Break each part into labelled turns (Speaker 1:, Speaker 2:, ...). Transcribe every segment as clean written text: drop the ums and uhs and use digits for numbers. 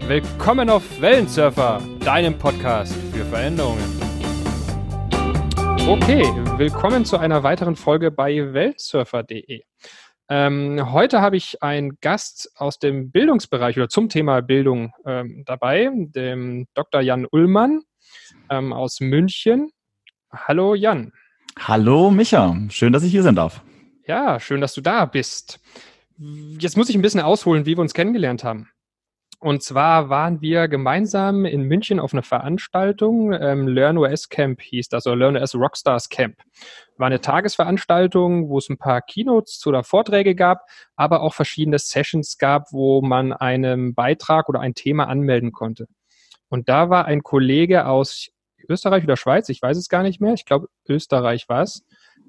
Speaker 1: Willkommen auf Wellensurfer, deinem Podcast für Veränderungen. Okay, willkommen zu einer weiteren Folge bei weltsurfer.de. Heute habe ich einen Gast aus dem Bildungsbereich oder zum Thema Bildung dabei, dem Dr. Jan Ullmann aus München. Hallo Jan.
Speaker 2: Hallo Micha, schön, dass ich hier sein darf.
Speaker 1: Ja, schön, dass du da bist. Jetzt muss ich ein bisschen ausholen, wie wir uns kennengelernt haben. Und zwar waren wir gemeinsam in München auf einer Veranstaltung, LearnOS Camp hieß das, oder LearnOS Rockstars Camp. War eine Tagesveranstaltung, wo es ein paar Keynotes oder Vorträge gab, aber auch verschiedene Sessions gab, wo man einen Beitrag oder ein Thema anmelden konnte. Und da war ein Kollege aus Österreich oder Schweiz, ich weiß es gar nicht mehr, ich glaube Österreich war es,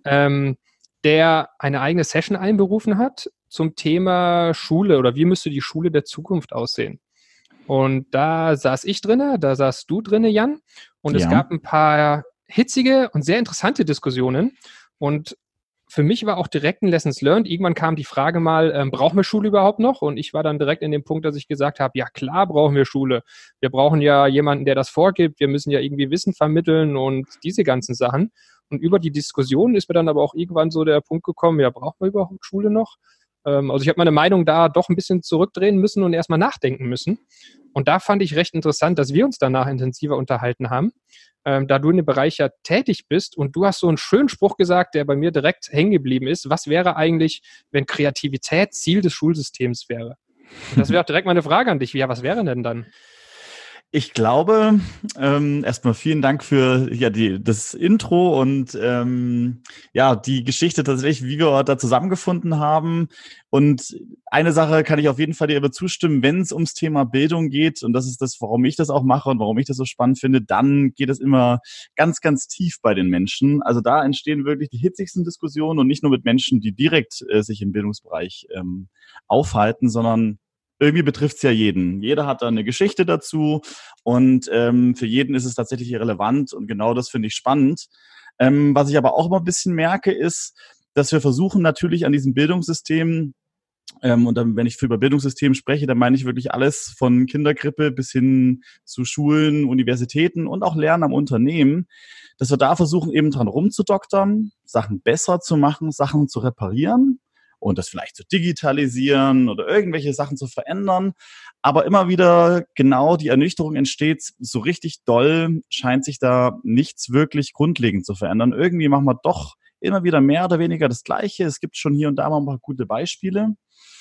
Speaker 1: der eine eigene Session einberufen hat zum Thema Schule oder wie müsste die Schule der Zukunft aussehen. Und da saß ich drinne, da saß du drinne, Jan, und es gab ein paar hitzige und sehr interessante Diskussionen. Und für mich war auch direkt ein Lessons learned. Irgendwann kam die Frage mal, brauchen wir Schule überhaupt noch? Und ich war dann direkt in dem Punkt, dass ich gesagt habe, ja klar brauchen wir Schule. Wir brauchen ja jemanden, der das vorgibt. Wir müssen ja irgendwie Wissen vermitteln und diese ganzen Sachen. Und über die Diskussion ist mir dann aber auch irgendwann so der Punkt gekommen, ja, brauchen wir überhaupt Schule noch? Also ich habe meine Meinung da doch ein bisschen zurückdrehen müssen und erstmal nachdenken müssen. Und da fand ich recht interessant, dass wir uns danach intensiver unterhalten haben, da du in dem Bereich ja tätig bist und du hast so einen schönen Spruch gesagt, der bei mir direkt hängen geblieben ist. Was wäre eigentlich, wenn Kreativität Ziel des Schulsystems wäre? Und das wäre auch direkt meine Frage an dich. Ja, was wäre denn dann?
Speaker 2: Ich glaube, erstmal vielen Dank für das Intro und die Geschichte tatsächlich, wie wir da zusammengefunden haben. Und eine Sache kann ich auf jeden Fall dir aber zustimmen, wenn es ums Thema Bildung geht, und das ist das, warum ich das auch mache und warum ich das so spannend finde, dann geht es immer ganz, ganz tief bei den Menschen. Also da entstehen wirklich die hitzigsten Diskussionen und nicht nur mit Menschen, die direkt sich im Bildungsbereich aufhalten, sondern irgendwie betrifft es ja jeden. Jeder hat da eine Geschichte dazu und für jeden ist es tatsächlich relevant und genau das finde ich spannend. Was ich aber auch immer ein bisschen merke, ist, dass wir versuchen natürlich an diesem Bildungssystem, und dann, wenn ich über Bildungssystem spreche, dann meine ich wirklich alles von Kinderkrippe bis hin zu Schulen, Universitäten und auch Lernen am Unternehmen, dass wir da versuchen, eben dran rumzudoktern, Sachen besser zu machen, Sachen zu reparieren und das vielleicht zu digitalisieren oder irgendwelche Sachen zu verändern. Aber immer wieder genau die Ernüchterung entsteht, so richtig doll scheint sich da nichts wirklich grundlegend zu verändern. Irgendwie machen wir doch immer wieder mehr oder weniger das Gleiche. Es gibt schon hier und da mal ein paar gute Beispiele.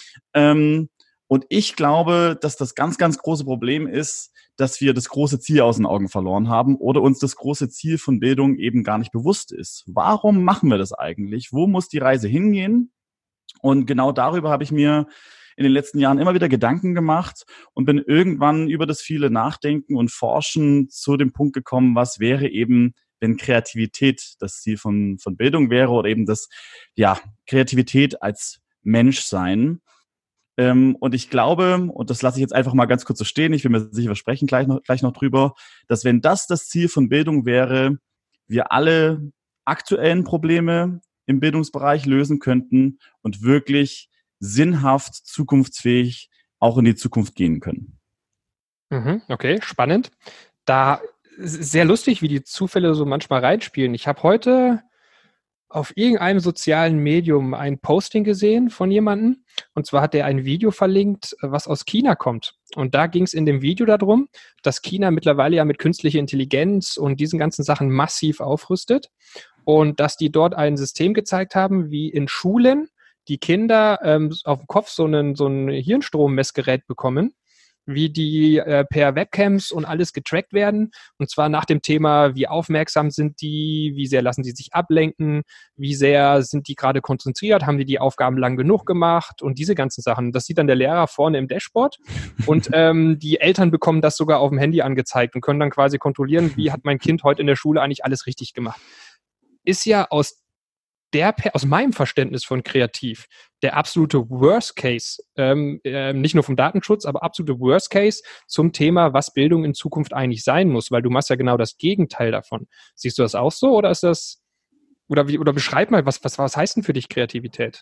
Speaker 2: Und ich glaube, dass das ganz, ganz große Problem ist, dass wir das große Ziel aus den Augen verloren haben oder uns das große Ziel von Bildung eben gar nicht bewusst ist. Warum machen wir das eigentlich? Wo muss die Reise hingehen? Und genau darüber habe ich mir in den letzten Jahren immer wieder Gedanken gemacht und bin irgendwann über das viele Nachdenken und Forschen zu dem Punkt gekommen, was wäre eben, wenn Kreativität das Ziel von Bildung wäre oder eben das, Kreativität als Menschsein. Und ich glaube, und das lasse ich jetzt einfach mal ganz kurz so stehen, ich will mir sicher versprechen gleich noch drüber, dass wenn das Ziel von Bildung wäre, wir alle aktuellen Probleme im Bildungsbereich lösen könnten und wirklich sinnhaft, zukunftsfähig auch in die Zukunft gehen können.
Speaker 1: Okay, spannend. Da sehr lustig, wie die Zufälle so manchmal reinspielen. Ich habe heute auf irgendeinem sozialen Medium ein Posting gesehen von jemandem. Und zwar hat er ein Video verlinkt, was aus China kommt. Und da ging es in dem Video darum, dass China mittlerweile ja mit künstlicher Intelligenz und diesen ganzen Sachen massiv aufrüstet. Und dass die dort ein System gezeigt haben, wie in Schulen die Kinder auf dem Kopf so ein Hirnstrommessgerät bekommen, wie die per Webcams und alles getrackt werden. Und zwar nach dem Thema, wie aufmerksam sind die, wie sehr lassen die sich ablenken, wie sehr sind die gerade konzentriert, haben die Aufgaben lang genug gemacht und diese ganzen Sachen. Das sieht dann der Lehrer vorne im Dashboard und die Eltern bekommen das sogar auf dem Handy angezeigt und können dann quasi kontrollieren, wie hat mein Kind heute in der Schule eigentlich alles richtig gemacht. Ist ja aus meinem Verständnis von kreativ der absolute Worst Case, nicht nur vom Datenschutz, aber absolute Worst Case zum Thema, was Bildung in Zukunft eigentlich sein muss, weil du machst ja genau das Gegenteil davon. Siehst du das auch so oder ist das, oder beschreib mal, was heißt denn für dich Kreativität?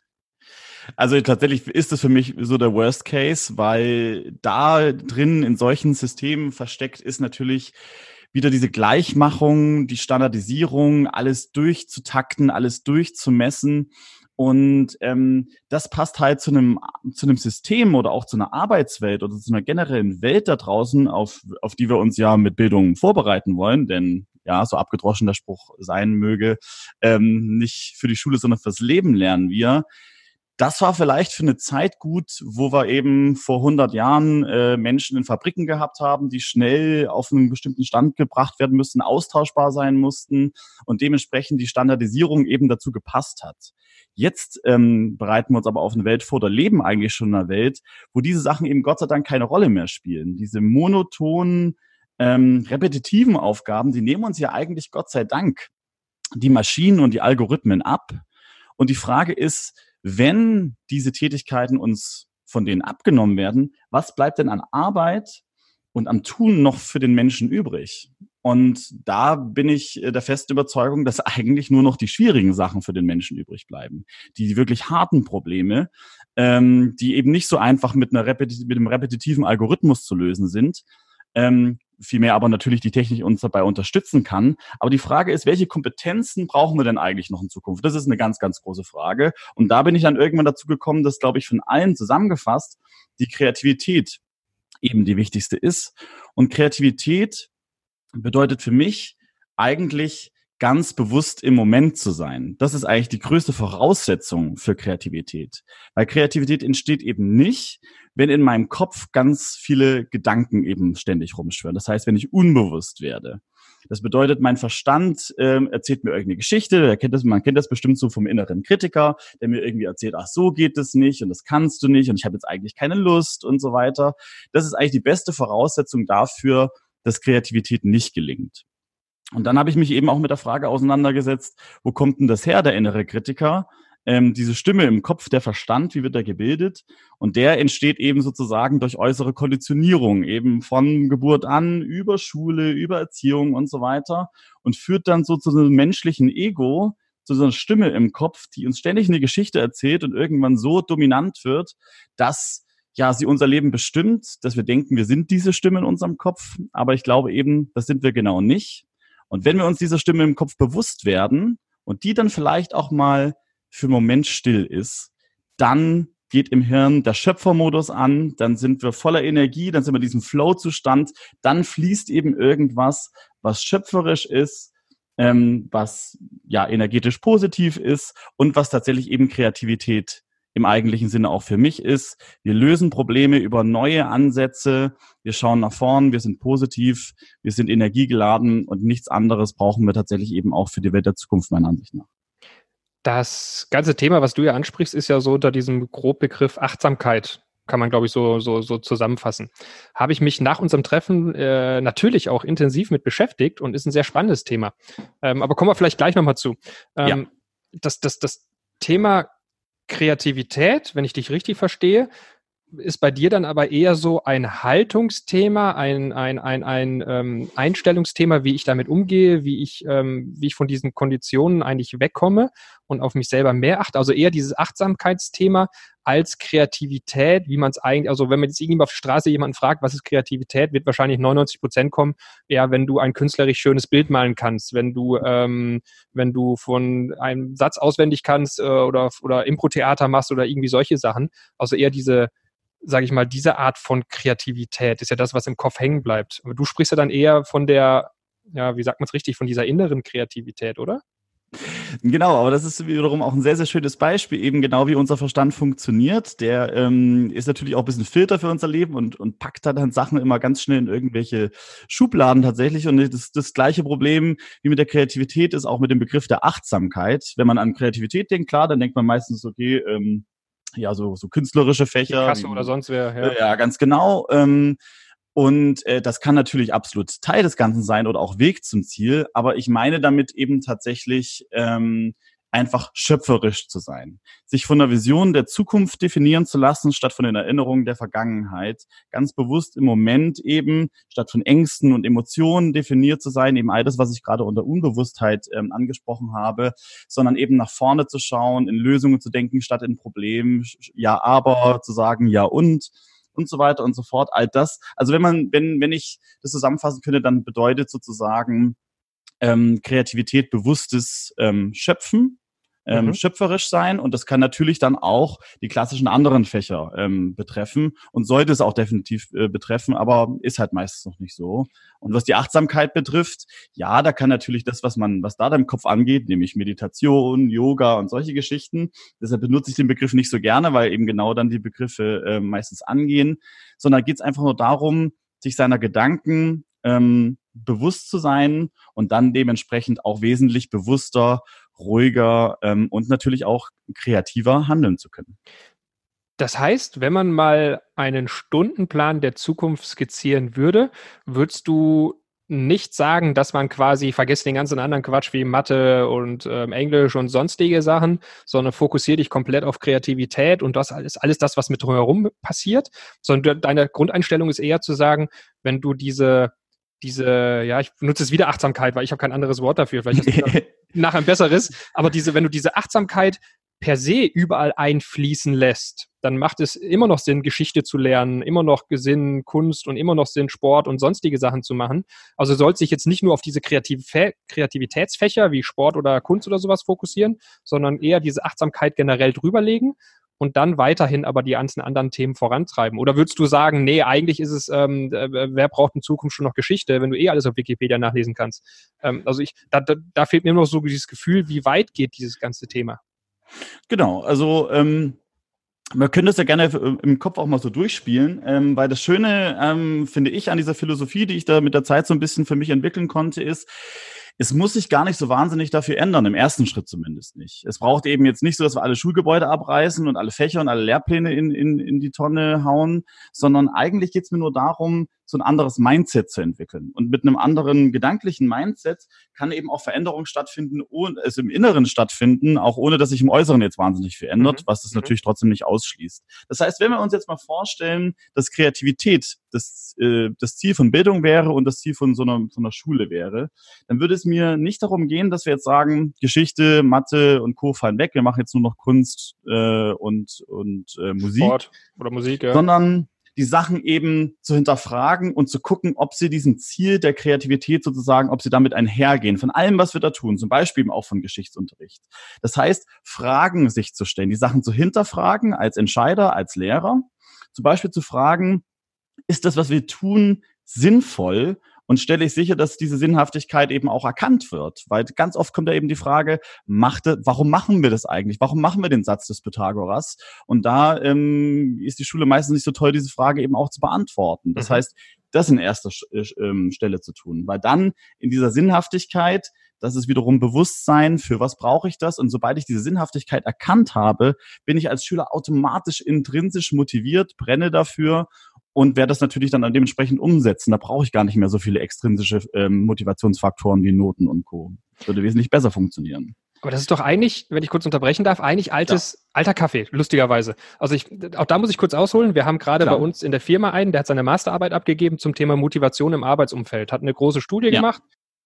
Speaker 2: Also tatsächlich ist es für mich so der Worst Case, weil da drin in solchen Systemen versteckt ist natürlich wieder diese Gleichmachung, die Standardisierung, alles durchzutakten, alles durchzumessen. Und das passt halt zu einem System oder auch zu einer Arbeitswelt oder zu einer generellen Welt da draußen, auf die wir uns ja mit Bildung vorbereiten wollen. Denn ja, so abgedroschen der Spruch sein möge, nicht für die Schule, sondern fürs Leben lernen wir. Das war vielleicht für eine Zeit gut, wo wir eben vor 100 Jahren Menschen in Fabriken gehabt haben, die schnell auf einen bestimmten Stand gebracht werden müssten, austauschbar sein mussten und dementsprechend die Standardisierung eben dazu gepasst hat. Jetzt bereiten wir uns aber auf eine Welt vor oder leben eigentlich schon in einer Welt, wo diese Sachen eben Gott sei Dank keine Rolle mehr spielen. Diese monotonen, repetitiven Aufgaben, die nehmen uns ja eigentlich Gott sei Dank die Maschinen und die Algorithmen ab. Und die Frage ist, wenn diese Tätigkeiten uns von denen abgenommen werden, was bleibt denn an Arbeit und am Tun noch für den Menschen übrig? Und da bin ich der festen Überzeugung, dass eigentlich nur noch die schwierigen Sachen für den Menschen übrig bleiben. Die wirklich harten Probleme, die eben nicht so einfach mit einem repetitiven Algorithmus zu lösen sind. Vielmehr aber natürlich die Technik uns dabei unterstützen kann. Aber die Frage ist, welche Kompetenzen brauchen wir denn eigentlich noch in Zukunft? Das ist eine ganz, ganz große Frage. Und da bin ich dann irgendwann dazu gekommen, dass, glaube ich, von allen zusammengefasst die Kreativität eben die wichtigste ist. Und Kreativität bedeutet für mich eigentlich ganz bewusst im Moment zu sein. Das ist eigentlich die größte Voraussetzung für Kreativität. Weil Kreativität entsteht eben nicht, wenn in meinem Kopf ganz viele Gedanken eben ständig rumschwirren. Das heißt, wenn ich unbewusst werde. Das bedeutet, mein Verstand erzählt mir irgendeine Geschichte. Man kennt das bestimmt so vom inneren Kritiker, der mir irgendwie erzählt, ach, so geht es nicht und das kannst du nicht und ich habe jetzt eigentlich keine Lust und so weiter. Das ist eigentlich die beste Voraussetzung dafür, dass Kreativität nicht gelingt. Und dann habe ich mich eben auch mit der Frage auseinandergesetzt, wo kommt denn das her, der innere Kritiker? Diese Stimme im Kopf, der Verstand, wie wird der gebildet? Und der entsteht eben sozusagen durch äußere Konditionierung, eben von Geburt an, über Schule, über Erziehung und so weiter und führt dann so zu einem menschlichen Ego, zu so einer Stimme im Kopf, die uns ständig eine Geschichte erzählt und irgendwann so dominant wird, dass ja, sie unser Leben bestimmt, dass wir denken, wir sind diese Stimme in unserem Kopf. Aber ich glaube eben, das sind wir genau nicht. Und wenn wir uns dieser Stimme im Kopf bewusst werden und die dann vielleicht auch mal für einen Moment still ist, dann geht im Hirn der Schöpfermodus an, dann sind wir voller Energie, dann sind wir in diesem Flow-Zustand, dann fließt eben irgendwas, was schöpferisch ist, was ja energetisch positiv ist und was tatsächlich eben Kreativität im eigentlichen Sinne auch für mich ist. Wir lösen Probleme über neue Ansätze, wir schauen nach vorn, wir sind positiv, wir sind energiegeladen und nichts anderes brauchen wir tatsächlich eben auch für die Welt der Zukunft, meiner Ansicht nach.
Speaker 1: Das ganze Thema, was du ja ansprichst, ist ja so unter diesem Grobbegriff Achtsamkeit, kann man, glaube ich, so zusammenfassen. Habe ich mich nach unserem Treffen natürlich auch intensiv mit beschäftigt und ist ein sehr spannendes Thema. Aber kommen wir vielleicht gleich nochmal zu.
Speaker 2: Ja.
Speaker 1: Das Thema Kreativität, wenn ich dich richtig verstehe, ist bei dir dann aber eher so ein Haltungsthema, ein Einstellungsthema, wie ich damit umgehe, wie ich von diesen Konditionen eigentlich wegkomme und auf mich selber mehr achte. Also eher dieses Achtsamkeitsthema als Kreativität, wie man es eigentlich, also wenn man jetzt irgendwie auf der Straße jemanden fragt, was ist Kreativität, wird wahrscheinlich 99% kommen, ja, wenn du ein künstlerisch schönes Bild malen kannst, wenn du von einem Satz auswendig kannst oder Impro-Theater machst oder irgendwie solche Sachen. Also eher diese, sage ich mal, diese Art von Kreativität ist ja das, was im Kopf hängen bleibt. Aber du sprichst ja dann eher von der, ja, wie sagt man es richtig, von dieser inneren Kreativität, oder?
Speaker 2: Genau, aber das ist wiederum auch ein sehr, sehr schönes Beispiel, eben genau wie unser Verstand funktioniert. Der ist natürlich auch ein bisschen Filter für unser Leben und packt dann Sachen immer ganz schnell in irgendwelche Schubladen tatsächlich. Und das gleiche Problem wie mit der Kreativität ist auch mit dem Begriff der Achtsamkeit. Wenn man an Kreativität denkt, klar, dann denkt man meistens, okay, ja, so künstlerische Fächer.
Speaker 1: Picasso oder sonst wer, ja.
Speaker 2: Ja, ganz genau. Und das kann natürlich absolut Teil des Ganzen sein oder auch Weg zum Ziel. Aber ich meine damit eben tatsächlich einfach schöpferisch zu sein, sich von der Vision der Zukunft definieren zu lassen, statt von den Erinnerungen der Vergangenheit, ganz bewusst im Moment eben, statt von Ängsten und Emotionen definiert zu sein, eben all das, was ich gerade unter Unbewusstheit angesprochen habe, sondern eben nach vorne zu schauen, in Lösungen zu denken, statt in Problemen, ja, aber zu sagen, ja und so weiter und so fort, all das. Also wenn ich das zusammenfassen könnte, dann bedeutet sozusagen Kreativität bewusstes Schöpfen, schöpferisch sein, und das kann natürlich dann auch die klassischen anderen Fächer betreffen und sollte es auch definitiv betreffen, aber ist halt meistens noch nicht so. Und was die Achtsamkeit betrifft, ja, da kann natürlich das, was da im Kopf angeht, nämlich Meditation, Yoga und solche Geschichten, deshalb benutze ich den Begriff nicht so gerne, weil eben genau dann die Begriffe meistens angehen, sondern geht es einfach nur darum, sich seiner Gedanken bewusst zu sein und dann dementsprechend auch wesentlich bewusster, ruhiger und natürlich auch kreativer handeln zu können.
Speaker 1: Das heißt, wenn man mal einen Stundenplan der Zukunft skizzieren würde, würdest du nicht sagen, dass man quasi vergisst den ganzen anderen Quatsch wie Mathe und Englisch und sonstige Sachen, sondern fokussiere dich komplett auf Kreativität und das alles das, was mit drumherum passiert, sondern deine Grundeinstellung ist eher zu sagen, wenn du diese, ja, ich benutze es wieder Achtsamkeit, weil ich habe kein anderes Wort dafür, vielleicht hast du nachher ein besseres, aber wenn du diese Achtsamkeit per se überall einfließen lässt, dann macht es immer noch Sinn, Geschichte zu lernen, immer noch Sinn, Kunst und immer noch Sinn, Sport und sonstige Sachen zu machen. Also sollst dich jetzt nicht nur auf diese Kreativitätsfächer wie Sport oder Kunst oder sowas fokussieren, sondern eher diese Achtsamkeit generell drüberlegen und dann weiterhin aber die ganzen anderen Themen vorantreiben. Oder würdest du sagen, nee, eigentlich ist es, wer braucht in Zukunft schon noch Geschichte, wenn du alles auf Wikipedia nachlesen kannst? Also da fehlt mir noch so dieses Gefühl, wie weit geht dieses ganze Thema?
Speaker 2: Genau, also man könnte es ja gerne im Kopf auch mal so durchspielen, weil das Schöne, finde ich, an dieser Philosophie, die ich da mit der Zeit so ein bisschen für mich entwickeln konnte, ist, es muss sich gar nicht so wahnsinnig dafür ändern, im ersten Schritt zumindest nicht. Es braucht eben jetzt nicht so, dass wir alle Schulgebäude abreißen und alle Fächer und alle Lehrpläne in die Tonne hauen, sondern eigentlich geht es mir nur darum, so ein anderes Mindset zu entwickeln. Und mit einem anderen gedanklichen Mindset kann eben auch Veränderung stattfinden, es im Inneren stattfinden, auch ohne, dass sich im Äußeren jetzt wahnsinnig viel ändert, was das natürlich trotzdem nicht ausschließt. Das heißt, wenn wir uns jetzt mal vorstellen, dass Kreativität das Ziel von Bildung wäre und das Ziel von so einer Schule wäre, dann würde es mir nicht darum gehen, dass wir jetzt sagen, Geschichte, Mathe und Co. fallen weg, wir machen jetzt nur noch Kunst und Musik.
Speaker 1: Sport oder Musik, ja.
Speaker 2: Sondern die Sachen eben zu hinterfragen und zu gucken, ob sie diesem Ziel der Kreativität sozusagen, ob sie damit einhergehen, von allem, was wir da tun, zum Beispiel eben auch von Geschichtsunterricht. Das heißt, Fragen sich zu stellen, die Sachen zu hinterfragen als Entscheider, als Lehrer, zum Beispiel zu fragen, ist das, was wir tun, sinnvoll? Und stelle ich sicher, dass diese Sinnhaftigkeit eben auch erkannt wird. Weil ganz oft kommt da eben die Frage, warum machen wir das eigentlich? Warum machen wir den Satz des Pythagoras? Und da ist die Schule meistens nicht so toll, diese Frage eben auch zu beantworten. Das heißt, das in erster Stelle zu tun. Weil dann in dieser Sinnhaftigkeit, das ist wiederum Bewusstsein, für was brauche ich das? Und sobald ich diese Sinnhaftigkeit erkannt habe, bin ich als Schüler automatisch intrinsisch motiviert, brenne dafür und werde das natürlich dann dementsprechend umsetzen. Da brauche ich gar nicht mehr so viele extrinsische Motivationsfaktoren wie Noten und Co. Das würde wesentlich besser funktionieren.
Speaker 1: Aber das ist doch eigentlich, wenn ich kurz unterbrechen darf, eigentlich alter Kaffee, lustigerweise. Also auch da muss ich kurz ausholen. Wir haben gerade bei uns in der Firma einen, der hat seine Masterarbeit abgegeben zum Thema Motivation im Arbeitsumfeld, hat eine große Studie gemacht.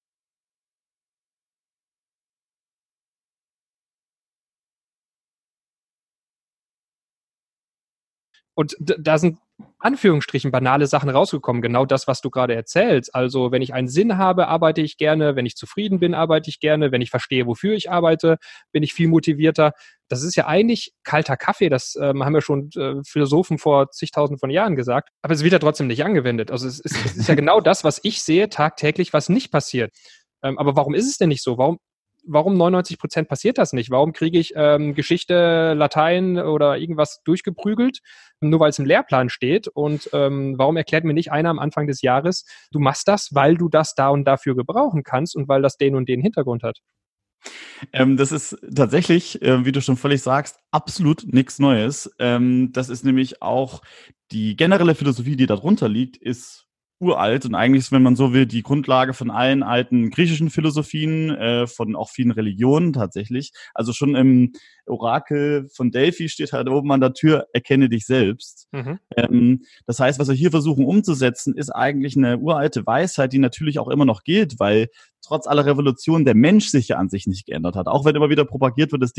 Speaker 1: Und da sind Anführungsstrichen banale Sachen rausgekommen. Genau das, was du gerade erzählst. Also wenn ich einen Sinn habe, arbeite ich gerne. Wenn ich zufrieden bin, arbeite ich gerne. Wenn ich verstehe, wofür ich arbeite, bin ich viel motivierter. Das ist ja eigentlich kalter Kaffee. Das haben ja schon Philosophen vor zigtausend von Jahren gesagt. Aber es wird ja trotzdem nicht angewendet. Also es ist ja genau das, was ich sehe tagtäglich, was nicht passiert. Aber warum ist es denn nicht so? Warum 99% passiert das nicht? Warum kriege ich Geschichte, Latein oder irgendwas durchgeprügelt, nur weil es im Lehrplan steht? Und warum erklärt mir nicht einer am Anfang des Jahres, du machst das, weil du das da und dafür gebrauchen kannst und weil das den und den Hintergrund hat?
Speaker 2: Das ist tatsächlich, wie du schon völlig sagst, absolut nichts Neues. Das ist nämlich auch die generelle Philosophie, die darunter liegt, ist uralt und eigentlich ist, wenn man so will, die Grundlage von allen alten griechischen Philosophien, von auch vielen Religionen tatsächlich. Also schon im Orakel von Delphi steht halt oben an der Tür, erkenne dich selbst.
Speaker 1: Mhm.
Speaker 2: Das heißt, was wir hier versuchen umzusetzen, ist eigentlich eine uralte Weisheit, die natürlich auch immer noch gilt, weil trotz aller Revolutionen der Mensch sich ja an sich nicht geändert hat. Auch wenn immer wieder propagiert wird,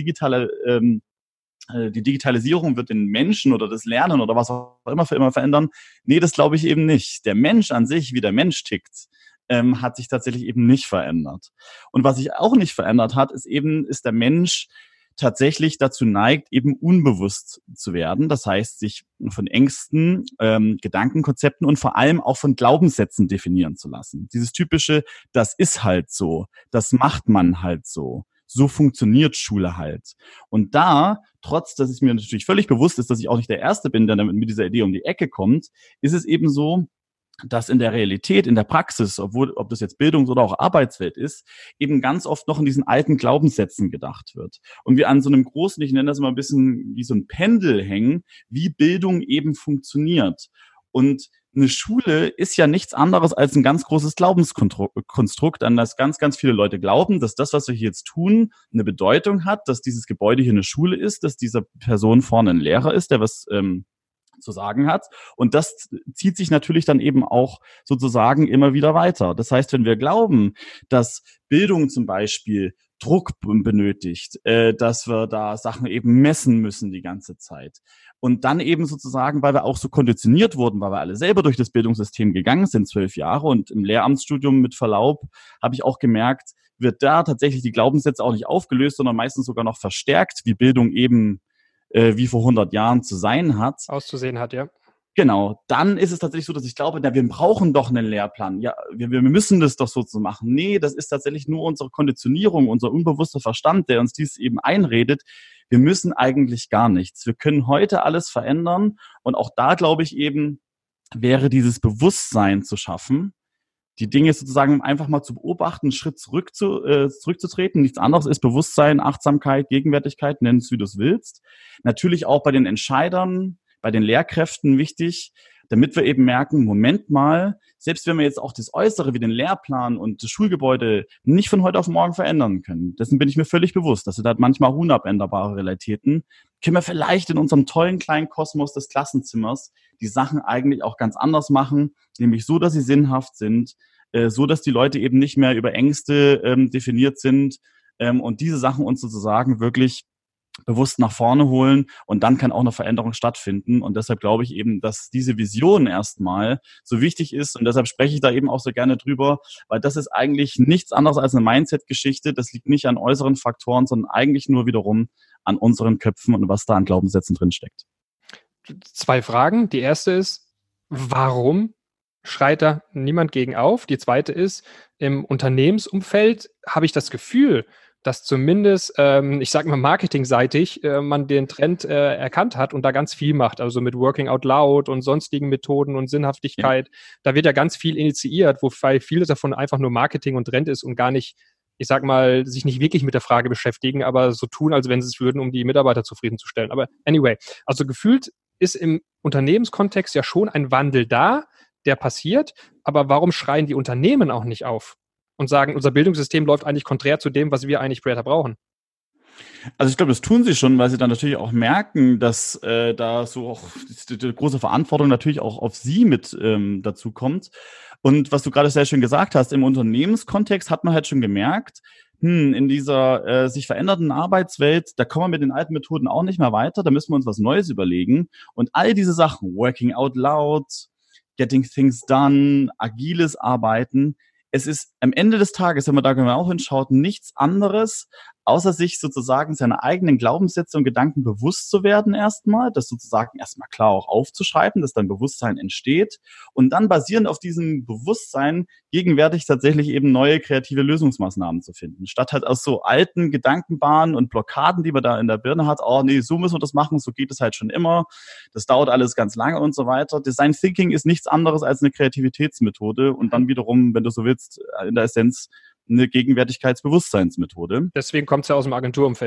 Speaker 2: die Digitalisierung wird den Menschen oder das Lernen oder was auch immer für immer verändern. Nee, das glaube ich eben nicht. Der Mensch an sich, wie der Mensch tickt, hat sich tatsächlich eben nicht verändert. Und was sich auch nicht verändert hat, ist der Mensch tatsächlich dazu neigt, eben unbewusst zu werden. Das heißt, sich von Ängsten, Gedankenkonzepten und vor allem auch von Glaubenssätzen definieren zu lassen. Dieses typische, das ist halt so, das macht man halt so. So funktioniert Schule halt. Und da, trotz, dass es mir natürlich völlig bewusst ist, dass ich auch nicht der Erste bin, der damit mit dieser Idee um die Ecke kommt, ist es eben so, dass in der Realität, in der Praxis, ob das jetzt Bildungs- oder auch Arbeitswelt ist, eben ganz oft noch in diesen alten Glaubenssätzen gedacht wird. Und wir an so einem großen, ich nenne das immer ein bisschen wie so ein Pendel hängen, wie Bildung eben funktioniert. Und eine Schule ist ja nichts anderes als ein ganz großes Glaubenskonstrukt, an das ganz, ganz viele Leute glauben, dass das, was wir hier jetzt tun, eine Bedeutung hat, dass dieses Gebäude hier eine Schule ist, dass dieser Person vorne ein Lehrer ist, der was zu sagen hat. Und das zieht sich natürlich dann eben auch sozusagen immer wieder weiter. Das heißt, wenn wir glauben, dass Bildung zum Beispiel Druck benötigt, dass wir da Sachen eben messen müssen die ganze Zeit. Und dann eben sozusagen, weil wir auch so konditioniert wurden, weil wir alle selber durch das Bildungssystem gegangen sind, 12 Jahre und im Lehramtsstudium mit Verlaub, habe ich auch gemerkt, wird da tatsächlich die Glaubenssätze auch nicht aufgelöst, sondern meistens sogar noch verstärkt, wie Bildung eben wie vor 100 Jahren zu sein hat.
Speaker 1: Auszusehen hat, ja.
Speaker 2: Genau, dann ist es tatsächlich so, dass ich glaube, wir brauchen doch einen Lehrplan. Ja, wir müssen das doch so machen. Nee, das ist tatsächlich nur unsere Konditionierung, unser unbewusster Verstand, der uns dies eben einredet. Wir müssen eigentlich gar nichts. Wir können heute alles verändern. Und auch da, glaube ich eben, wäre dieses Bewusstsein zu schaffen, die Dinge sozusagen einfach mal zu beobachten, einen Schritt zurückzutreten. Nichts anderes ist Bewusstsein, Achtsamkeit, Gegenwärtigkeit, nenn es, wie du es willst. Natürlich auch bei den Entscheidern, bei den Lehrkräften wichtig, damit wir eben merken, Moment mal, selbst wenn wir jetzt auch das Äußere wie den Lehrplan und das Schulgebäude nicht von heute auf morgen verändern können, dessen bin ich mir völlig bewusst, das sind halt manchmal unabänderbare Realitäten, können wir vielleicht in unserem tollen kleinen Kosmos des Klassenzimmers die Sachen eigentlich auch ganz anders machen, nämlich so, dass sie sinnhaft sind, so, dass die Leute eben nicht mehr über Ängste definiert sind und diese Sachen uns sozusagen wirklich bewusst nach vorne holen und dann kann auch eine Veränderung stattfinden und deshalb glaube ich eben, dass diese Vision erstmal so wichtig ist und deshalb spreche ich da eben auch so gerne drüber, weil das ist eigentlich nichts anderes als eine Mindset-Geschichte, das liegt nicht an äußeren Faktoren, sondern eigentlich nur wiederum an unseren Köpfen und was da an Glaubenssätzen drinsteckt.
Speaker 1: 2 Fragen. Die erste ist, warum schreit da niemand gegen auf? Die zweite ist, im Unternehmensumfeld habe ich das Gefühl, dass zumindest, ich sage mal marketingseitig, man den Trend erkannt hat und da ganz viel macht, also mit Working Out Loud und sonstigen Methoden und Sinnhaftigkeit. Ja. Da wird ja ganz viel initiiert, wobei vieles davon einfach nur Marketing und Trend ist und gar nicht, ich sag mal, sich nicht wirklich mit der Frage beschäftigen, aber so tun, als wenn sie es würden, um die Mitarbeiter zufriedenzustellen. Aber anyway, also gefühlt ist im Unternehmenskontext ja schon ein Wandel da, der passiert, aber warum schreien die Unternehmen auch nicht auf und sagen, unser Bildungssystem läuft eigentlich konträr zu dem, was wir eigentlich später brauchen?
Speaker 2: Also ich glaube, das tun sie schon, weil sie dann natürlich auch merken, dass da so auch die große Verantwortung natürlich auch auf sie mit dazu kommt. Und was du gerade sehr schön gesagt hast, im Unternehmenskontext hat man halt schon gemerkt, in dieser sich verändernden Arbeitswelt, da kommen wir mit den alten Methoden auch nicht mehr weiter, da müssen wir uns was Neues überlegen. Und all diese Sachen, Working Out Loud, Getting Things Done, agiles Arbeiten, es ist am Ende des Tages, wenn man da genau hinschaut, nichts anderes, außer sich sozusagen seine eigenen Glaubenssätze und Gedanken bewusst zu werden erstmal, das sozusagen erstmal klar auch aufzuschreiben, dass dann Bewusstsein entsteht und dann basierend auf diesem Bewusstsein gegenwärtig tatsächlich eben neue kreative Lösungsmaßnahmen zu finden. Statt halt aus so alten Gedankenbahnen und Blockaden, die man da in der Birne hat, oh nee, so müssen wir das machen, so geht es halt schon immer, das dauert alles ganz lange und so weiter. Design Thinking ist nichts anderes als eine Kreativitätsmethode und dann wiederum, wenn du so willst, in der Essenz eine Gegenwärtigkeitsbewusstseinsmethode.
Speaker 1: Deswegen kommt es ja aus dem Agenturumfeld.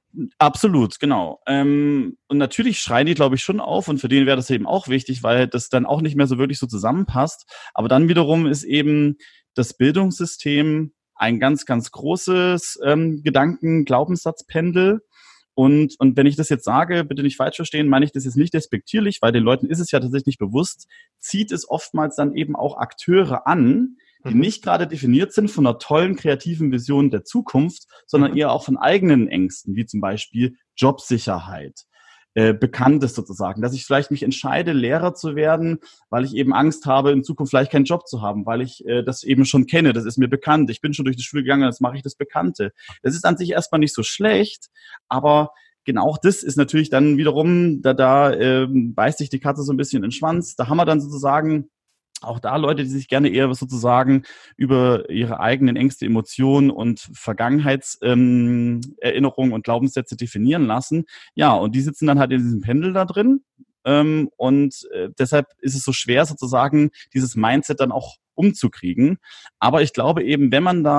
Speaker 2: Absolut, genau. Und natürlich schreien die, glaube ich, schon auf und für den wäre das eben auch wichtig, weil das dann auch nicht mehr so wirklich so zusammenpasst. Aber dann wiederum ist eben das Bildungssystem ein ganz, ganz großes Gedanken-Glaubenssatzpendel. Und wenn ich das jetzt sage, bitte nicht falsch verstehen, meine ich das jetzt nicht despektierlich, weil den Leuten ist es ja tatsächlich nicht bewusst, zieht es oftmals dann eben auch Akteure an, die nicht gerade definiert sind von einer tollen, kreativen Vision der Zukunft, sondern eher auch von eigenen Ängsten, wie zum Beispiel Jobsicherheit, Bekanntes sozusagen, dass ich vielleicht mich entscheide, Lehrer zu werden, weil ich eben Angst habe, in Zukunft vielleicht keinen Job zu haben, weil ich das eben schon kenne, das ist mir bekannt, ich bin schon durch die Schule gegangen, jetzt mache ich das Bekannte. Das ist an sich erstmal nicht so schlecht, aber genau auch das ist natürlich dann wiederum, da beißt sich die Katze so ein bisschen in den Schwanz, da haben wir dann sozusagen auch da Leute, die sich gerne eher sozusagen über ihre eigenen Ängste, Emotionen und Vergangenheitserinnerungen und Glaubenssätze definieren lassen. Ja, und die sitzen dann halt in diesem Pendel da drin. Deshalb ist es so schwer sozusagen, dieses Mindset dann auch umzukriegen. Aber ich glaube eben, wenn man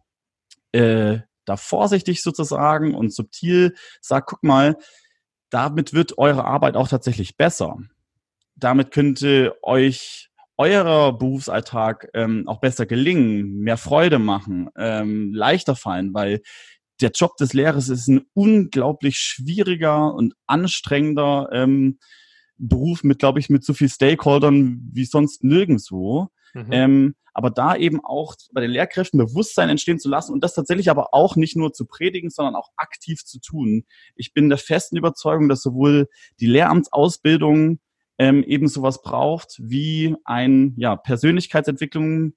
Speaker 2: da vorsichtig sozusagen und subtil sagt, guck mal, damit wird eure Arbeit auch tatsächlich besser. Damit könnte euch eurer Berufsalltag auch besser gelingen, mehr Freude machen, leichter fallen, weil der Job des Lehrers ist ein unglaublich schwieriger und anstrengender Beruf mit, glaube ich, mit so viel Stakeholdern wie sonst nirgendwo. Aber da eben auch bei den Lehrkräften Bewusstsein entstehen zu lassen und das tatsächlich aber auch nicht nur zu predigen, sondern auch aktiv zu tun. Ich bin der festen Überzeugung, dass sowohl die Lehramtsausbildung eben sowas braucht wie ein Persönlichkeitsentwicklung,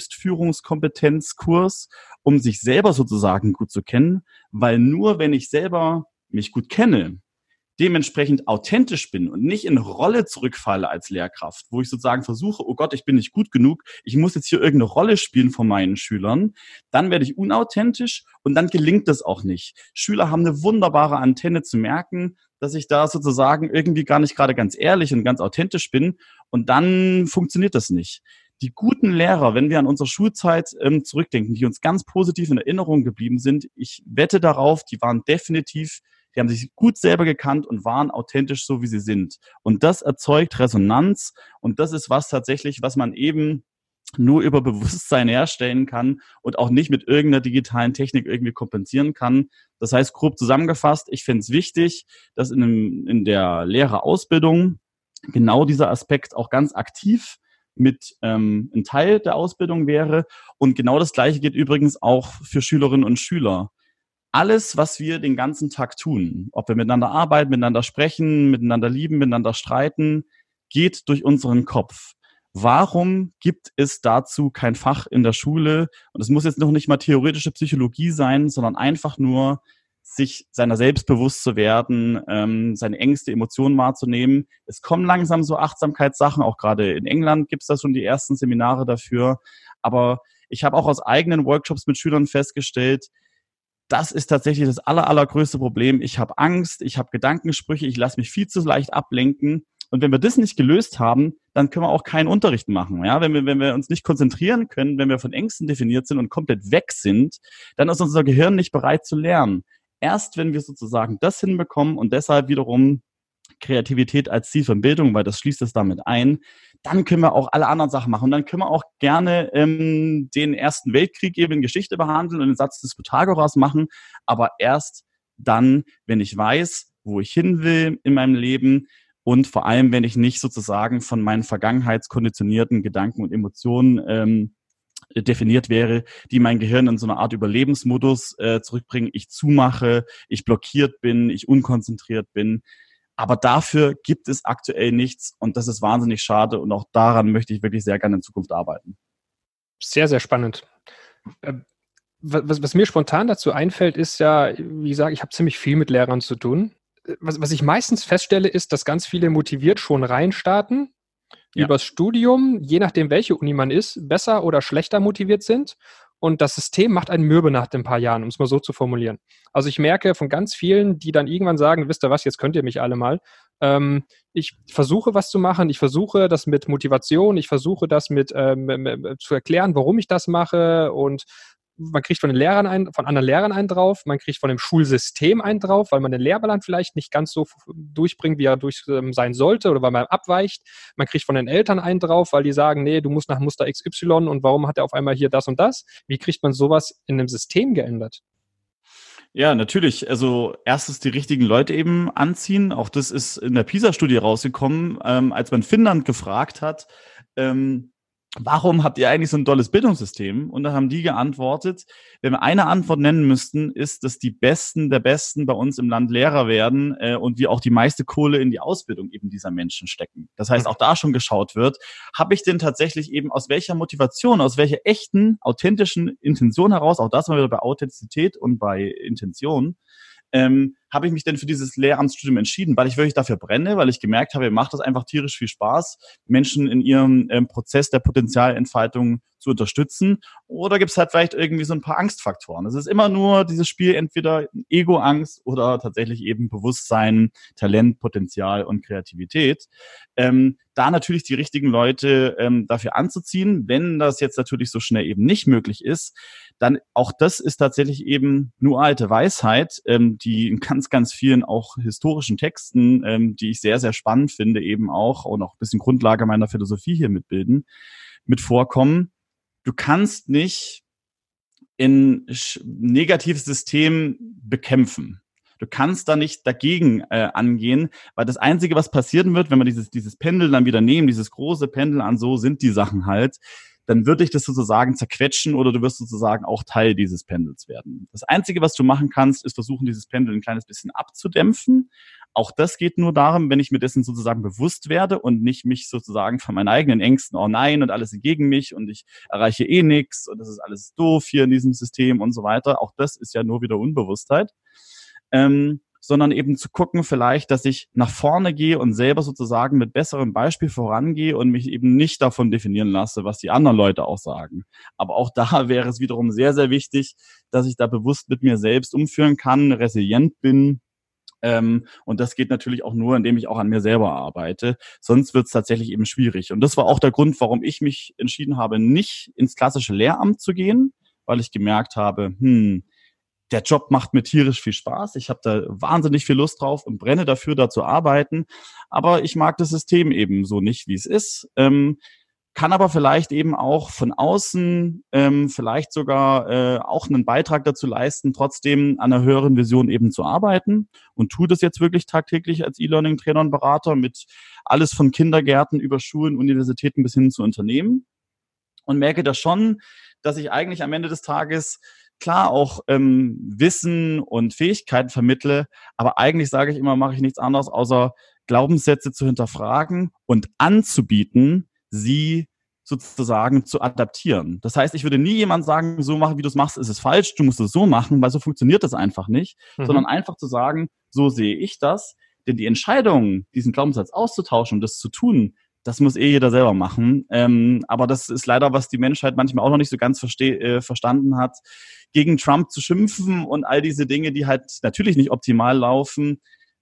Speaker 2: Selbstführungskompetenzkurs, um sich selber sozusagen gut zu kennen, weil nur wenn ich selber mich gut kenne, dementsprechend authentisch bin und nicht in Rolle zurückfalle als Lehrkraft, wo ich sozusagen versuche, oh Gott, ich bin nicht gut genug, ich muss jetzt hier irgendeine Rolle spielen von meinen Schülern, dann werde ich unauthentisch und dann gelingt das auch nicht. Schüler haben eine wunderbare Antenne zu merken, dass ich da sozusagen irgendwie gar nicht gerade ganz ehrlich und ganz authentisch bin und dann funktioniert das nicht. Die guten Lehrer, wenn wir an unsere Schulzeit zurückdenken, die uns ganz positiv in Erinnerung geblieben sind, ich wette darauf, die haben sich gut selber gekannt und waren authentisch so, wie sie sind. Und das erzeugt Resonanz und das ist was tatsächlich, was man eben nur über Bewusstsein herstellen kann und auch nicht mit irgendeiner digitalen Technik irgendwie kompensieren kann. Das heißt, grob zusammengefasst, ich finde es wichtig, dass in der Lehrerausbildung genau dieser Aspekt auch ganz aktiv mit ein Teil der Ausbildung wäre. Und genau das Gleiche geht übrigens auch für Schülerinnen und Schüler. Alles, was wir den ganzen Tag tun, ob wir miteinander arbeiten, miteinander sprechen, miteinander lieben, miteinander streiten, geht durch unseren Kopf. Warum gibt es dazu kein Fach in der Schule? Und es muss jetzt noch nicht mal theoretische Psychologie sein, sondern einfach nur, sich seiner selbst bewusst zu werden, seine Ängste, Emotionen wahrzunehmen. Es kommen langsam so Achtsamkeitssachen, auch gerade in England gibt es da schon die ersten Seminare dafür. Aber ich habe auch aus eigenen Workshops mit Schülern festgestellt, das ist tatsächlich das allergrößte Problem. Ich habe Angst, ich habe Gedankensprüche, ich lasse mich viel zu leicht ablenken. Und wenn wir das nicht gelöst haben, dann können wir auch keinen Unterricht machen. Ja, wenn wir uns nicht konzentrieren können, wenn wir von Ängsten definiert sind und komplett weg sind, dann ist unser Gehirn nicht bereit zu lernen. Erst wenn wir sozusagen das hinbekommen und deshalb wiederum Kreativität als Ziel von Bildung, weil das schließt es damit ein, dann können wir auch alle anderen Sachen machen. Und dann können wir auch gerne den Ersten Weltkrieg eben in Geschichte behandeln und den Satz des Pythagoras machen, aber erst dann, wenn ich weiß, wo ich hin will in meinem Leben und vor allem, wenn ich nicht sozusagen von meinen vergangenheitskonditionierten Gedanken und Emotionen definiert wäre, die mein Gehirn in so eine Art Überlebensmodus zurückbringen, ich zumache, ich blockiert bin, ich unkonzentriert bin. Aber dafür gibt es aktuell nichts und das ist wahnsinnig schade und auch daran möchte ich wirklich sehr gerne in Zukunft arbeiten.
Speaker 1: Sehr, sehr spannend. Was mir spontan dazu einfällt, ist ja, wie gesagt, ich habe ziemlich viel mit Lehrern zu tun. Was ich meistens feststelle, ist, dass ganz viele motiviert schon reinstarten, übers Studium, je nachdem, welche Uni man ist, besser oder schlechter motiviert sind. Und das System macht einen mürbe nach ein paar Jahren, um es mal so zu formulieren. Also ich merke von ganz vielen, die dann irgendwann sagen, wisst ihr was, jetzt könnt ihr mich alle mal. Ich versuche was zu machen, ich versuche das mit Motivation, ich versuche das mit zu erklären, warum ich das mache und man kriegt von den Lehrern von anderen Lehrern einen drauf, man kriegt von dem Schulsystem einen drauf, weil man den Lehrplan vielleicht nicht ganz so durchbringt, wie er durch sein sollte oder weil man abweicht. Man kriegt von den Eltern einen drauf, weil die sagen, nee, du musst nach Muster XY und warum hat er auf einmal hier das und das? Wie kriegt man sowas in einem System geändert?
Speaker 2: Ja, natürlich. Also erstens die richtigen Leute eben anziehen. Auch das ist in der PISA-Studie rausgekommen, als man Finnland gefragt hat, warum habt ihr eigentlich so ein tolles Bildungssystem? Und da haben die geantwortet, wenn wir eine Antwort nennen müssten, ist, dass die Besten der Besten bei uns im Land Lehrer werden und wir auch die meiste Kohle in die Ausbildung eben dieser Menschen stecken. Das heißt, auch da schon geschaut wird, habe ich denn tatsächlich eben aus welcher Motivation, aus welcher echten, authentischen Intention heraus, auch das mal wieder bei Authentizität und bei Intention, habe ich mich denn für dieses Lehramtsstudium entschieden, weil ich wirklich dafür brenne, weil ich gemerkt habe, mir macht das einfach tierisch viel Spaß, Menschen in ihrem Prozess der Potenzialentfaltung zu unterstützen. Oder gibt es halt vielleicht irgendwie so ein paar Angstfaktoren. Es ist immer nur dieses Spiel entweder Ego-Angst oder tatsächlich eben Bewusstsein, Talent, Potenzial und Kreativität. Da natürlich die richtigen Leute dafür anzuziehen. Wenn das jetzt natürlich so schnell eben nicht möglich ist, dann auch das ist tatsächlich eben nur alte Weisheit, die in ganz, ganz vielen auch historischen Texten, die ich sehr, sehr spannend finde, eben auch und auch ein bisschen Grundlage meiner Philosophie hier mitbilden, mit vorkommen. Du kannst nicht ein negatives System bekämpfen. Du kannst da nicht dagegen angehen, weil das Einzige, was passieren wird, wenn wir dieses Pendel dann wieder nehmen, dieses große Pendel an, so sind die Sachen halt, dann würde ich das sozusagen zerquetschen oder du wirst sozusagen auch Teil dieses Pendels werden. Das Einzige, was du machen kannst, ist versuchen, dieses Pendel ein kleines bisschen abzudämpfen. Auch das geht nur darum, wenn ich mir dessen sozusagen bewusst werde und nicht mich sozusagen von meinen eigenen Ängsten, oh nein, und alles gegen mich und ich erreiche eh nichts und das ist alles doof hier in diesem System und so weiter. Auch das ist ja nur wieder Unbewusstheit. Sondern eben zu gucken vielleicht, dass ich nach vorne gehe und selber sozusagen mit besserem Beispiel vorangehe und mich eben nicht davon definieren lasse, was die anderen Leute auch sagen. Aber auch da wäre es wiederum sehr, sehr wichtig, dass ich da bewusst mit mir selbst umführen kann, resilient bin. Und das geht natürlich auch nur, indem ich auch an mir selber arbeite. Sonst wird es tatsächlich eben schwierig. Und das war auch der Grund, warum ich mich entschieden habe, nicht ins klassische Lehramt zu gehen, weil ich gemerkt habe, der Job macht mir tierisch viel Spaß. Ich habe da wahnsinnig viel Lust drauf und brenne dafür, da zu arbeiten. Aber ich mag das System eben so nicht, wie es ist. Kann aber vielleicht eben auch von außen vielleicht sogar auch einen Beitrag dazu leisten, trotzdem an einer höheren Vision eben zu arbeiten und tue das jetzt wirklich tagtäglich als E-Learning-Trainer und Berater mit alles von Kindergärten über Schulen, Universitäten bis hin zu Unternehmen und merke da schon, dass ich eigentlich am Ende des Tages klar auch Wissen und Fähigkeiten vermittle, aber eigentlich sage ich immer, mache ich nichts anderes, außer Glaubenssätze zu hinterfragen und anzubieten, sie sozusagen zu adaptieren. Das heißt, ich würde nie jemand sagen, so machen, wie du es machst, ist es falsch, du musst es so machen, weil so funktioniert das einfach nicht, sondern einfach zu sagen, so sehe ich das, denn die Entscheidung, diesen Glaubenssatz auszutauschen und das zu tun, das muss jeder selber machen. Aber das ist leider, was die Menschheit manchmal auch noch nicht so ganz verstanden hat, gegen Trump zu schimpfen und all diese Dinge, die halt natürlich nicht optimal laufen,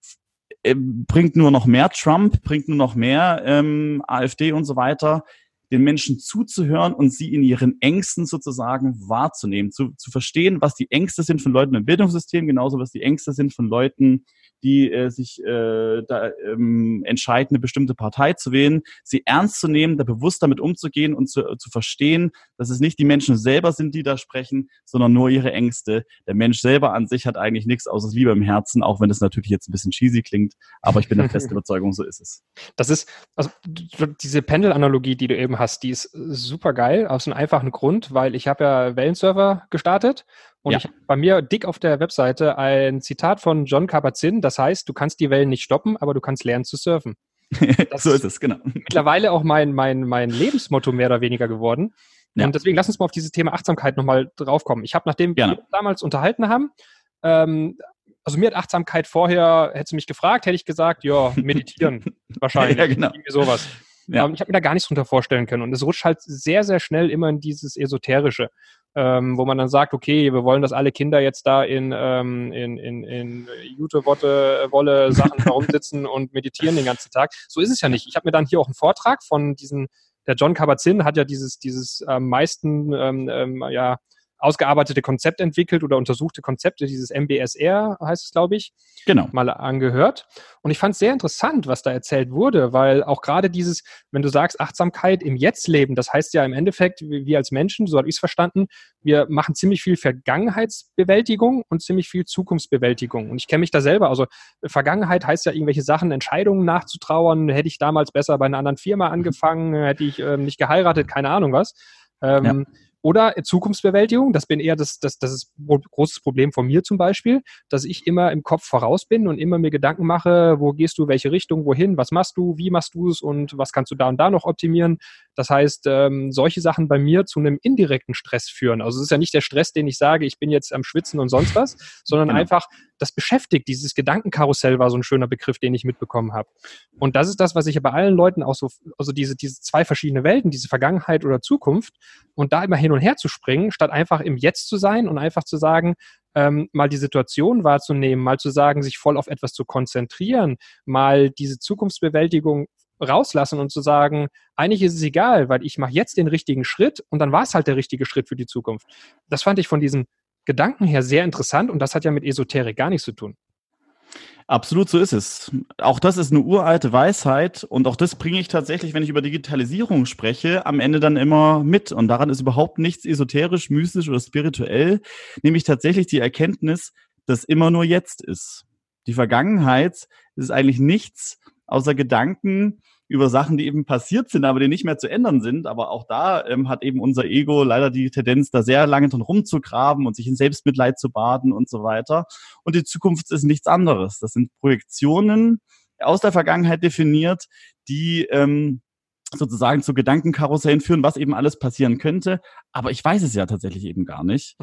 Speaker 2: bringt nur noch mehr Trump, bringt nur noch mehr AfD und so weiter, den Menschen zuzuhören und sie in ihren Ängsten sozusagen wahrzunehmen, zu verstehen, was die Ängste sind von Leuten im Bildungssystem, genauso was die Ängste sind von Leuten, die sich entscheiden, eine bestimmte Partei zu wählen, sie ernst zu nehmen, da bewusst damit umzugehen und zu verstehen, dass es nicht die Menschen selber sind, die da sprechen, sondern nur ihre Ängste. Der Mensch selber an sich hat eigentlich nichts außer Liebe im Herzen, auch wenn es natürlich jetzt ein bisschen cheesy klingt, aber ich bin der festen Überzeugung, so ist es.
Speaker 1: Das ist, also diese Pendelanalogie, die du eben hast, die ist super geil, aus einem einfachen Grund, weil ich habe ja Wellensurfer gestartet und ich habe bei mir dick auf der Webseite ein Zitat von Jon Kabat-Zinn, das heißt, du kannst die Wellen nicht stoppen, aber du kannst lernen zu surfen. Das
Speaker 2: so ist es, genau.
Speaker 1: Mittlerweile auch mein Lebensmotto mehr oder weniger geworden. Ja. Und deswegen lass uns mal auf dieses Thema Achtsamkeit nochmal draufkommen. Ich habe, nachdem wir uns damals unterhalten haben, also mir hat Achtsamkeit vorher, hättest du mich gefragt, hätte ich gesagt, ja, meditieren wahrscheinlich.
Speaker 2: Ja, genau.
Speaker 1: Irgendwie sowas. Ja. Ich habe mir da gar nichts drunter vorstellen können. Und es rutscht halt sehr, sehr schnell immer in dieses Esoterische, wo man dann sagt, okay, wir wollen, dass alle Kinder jetzt da in Jute-Wolle Sachen herumsitzen und meditieren den ganzen Tag. So ist es ja nicht. Ich habe mir dann hier auch einen Vortrag von der Jon Kabat-Zinn hat ja dieses meisten ausgearbeitete Konzept entwickelt oder untersuchte Konzepte, dieses MBSR heißt es, glaube ich,
Speaker 2: Genau.
Speaker 1: mal angehört. Und ich fand es sehr interessant, was da erzählt wurde, weil auch gerade dieses, wenn du sagst, Achtsamkeit im Jetzt-Leben, das heißt ja im Endeffekt, wir als Menschen, so habe ich es verstanden, wir machen ziemlich viel Vergangenheitsbewältigung und ziemlich viel Zukunftsbewältigung. Und ich kenne mich da selber, also Vergangenheit heißt ja irgendwelche Sachen, Entscheidungen nachzutrauern, hätte ich damals besser bei einer anderen Firma angefangen, hätte ich nicht geheiratet, keine Ahnung was.
Speaker 2: Ja.
Speaker 1: Oder Zukunftsbewältigung, das bin eher das ist ein großes Problem von mir zum Beispiel, dass ich immer im Kopf voraus bin und immer mir Gedanken mache, wo gehst du, welche Richtung, wohin, was machst du, wie machst du es und was kannst du da und da noch optimieren. Das heißt, solche Sachen bei mir zu einem indirekten Stress führen. Also es ist ja nicht der Stress, den ich sage, ich bin jetzt am Schwitzen und sonst was, sondern einfach, das beschäftigt, dieses Gedankenkarussell war so ein schöner Begriff, den ich mitbekommen habe. Und das ist das, was ich ja bei allen Leuten auch so, also diese zwei verschiedene Welten, diese Vergangenheit oder Zukunft und da immer hin und her zu springen, statt einfach im Jetzt zu sein und einfach zu sagen, mal die Situation wahrzunehmen, mal zu sagen, sich voll auf etwas zu konzentrieren, mal diese Zukunftsbewältigung rauslassen und zu sagen, eigentlich ist es egal, weil ich mache jetzt den richtigen Schritt und dann war es halt der richtige Schritt für die Zukunft. Das fand ich von diesem Gedanken her sehr interessant und das hat ja mit Esoterik gar nichts zu tun.
Speaker 2: Absolut, so ist es. Auch das ist eine uralte Weisheit und auch das bringe ich tatsächlich, wenn ich über Digitalisierung spreche, am Ende dann immer mit. Und daran ist überhaupt nichts esoterisch, mystisch oder spirituell, nämlich tatsächlich die Erkenntnis, dass immer nur jetzt ist. Die Vergangenheit ist eigentlich nichts außer Gedanken über Sachen, die eben passiert sind, aber die nicht mehr zu ändern sind. Aber auch da hat eben unser Ego leider die Tendenz, da sehr lange dran rumzugraben und sich in Selbstmitleid zu baden und so weiter. Und die Zukunft ist nichts anderes. Das sind Projektionen aus der Vergangenheit definiert, die sozusagen zu Gedankenkarussellen führen, was eben alles passieren könnte. Aber ich weiß es ja tatsächlich eben gar nicht.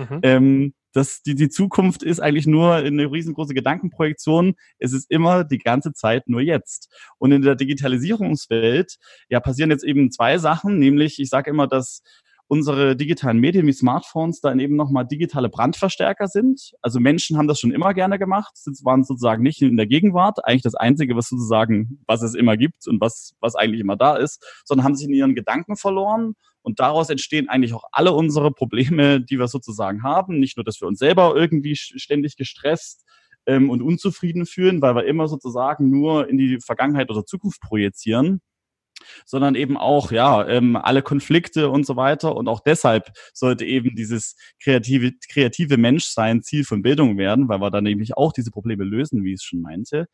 Speaker 2: Die Zukunft ist eigentlich nur eine riesengroße Gedankenprojektion. Es ist immer die ganze Zeit nur jetzt. Und in der Digitalisierungswelt ja passieren jetzt eben zwei Sachen, nämlich ich sage immer, dass unsere digitalen Medien wie Smartphones dann eben nochmal digitale Brandverstärker sind. Also Menschen haben das schon immer gerne gemacht, waren sozusagen nicht in der Gegenwart, eigentlich das Einzige, was es immer gibt und was eigentlich immer da ist, sondern haben sich in ihren Gedanken verloren. Und daraus entstehen eigentlich auch alle unsere Probleme, die wir sozusagen haben. Nicht nur, dass wir uns selber irgendwie ständig gestresst und unzufrieden fühlen, weil wir immer sozusagen nur in die Vergangenheit oder Zukunft projizieren, sondern eben auch alle Konflikte und so weiter. Und auch deshalb sollte eben dieses kreative Menschsein Ziel von Bildung werden, weil wir dann nämlich auch diese Probleme lösen, wie ich es schon meinte.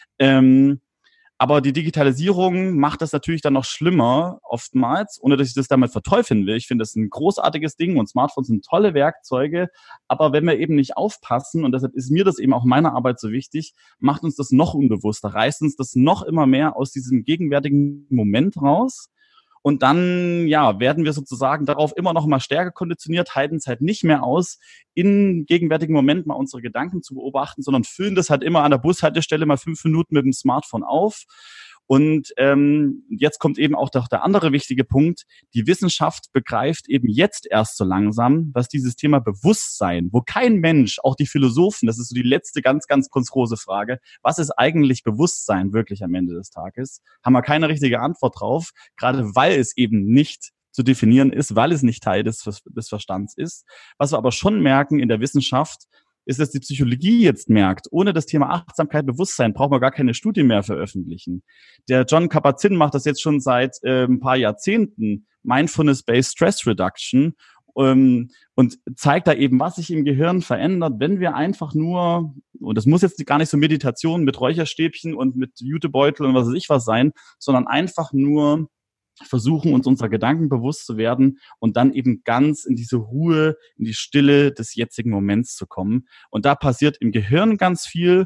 Speaker 2: Aber die Digitalisierung macht das natürlich dann noch schlimmer oftmals, ohne dass ich das damit verteufeln will. Ich finde das ein großartiges Ding und Smartphones sind tolle Werkzeuge. Aber wenn wir eben nicht aufpassen, und deshalb ist mir das eben auch in meiner Arbeit so wichtig, macht uns das noch unbewusster, reißt uns das noch immer mehr aus diesem gegenwärtigen Moment raus. Und dann, werden wir sozusagen darauf immer noch mal stärker konditioniert, halten es halt nicht mehr aus, in gegenwärtigen Moment mal unsere Gedanken zu beobachten, sondern füllen das halt immer an der Bushaltestelle mal 5 Minuten mit dem Smartphone auf. Und jetzt kommt eben auch der andere wichtige Punkt. Die Wissenschaft begreift eben jetzt erst so langsam, was dieses Thema Bewusstsein, wo kein Mensch, auch die Philosophen, das ist so die letzte ganz, ganz große Frage, was ist eigentlich Bewusstsein wirklich am Ende des Tages, haben wir keine richtige Antwort drauf, gerade weil es eben nicht zu definieren ist, weil es nicht Teil des Verstands ist. Was wir aber schon merken in der Wissenschaft, ist, dass die Psychologie jetzt merkt, ohne das Thema Achtsamkeit, Bewusstsein braucht man gar keine Studie mehr veröffentlichen. Der Jon Kabat-Zinn macht das jetzt schon seit ein paar Jahrzehnten, Mindfulness-Based Stress Reduction, und zeigt da eben, was sich im Gehirn verändert, wenn wir einfach nur, und das muss jetzt gar nicht so Meditation mit Räucherstäbchen und mit Jutebeutel und was weiß ich was sein, sondern einfach nur versuchen, uns unserer Gedanken bewusst zu werden und dann eben ganz in diese Ruhe, in die Stille des jetzigen Moments zu kommen. Und da passiert im Gehirn ganz viel.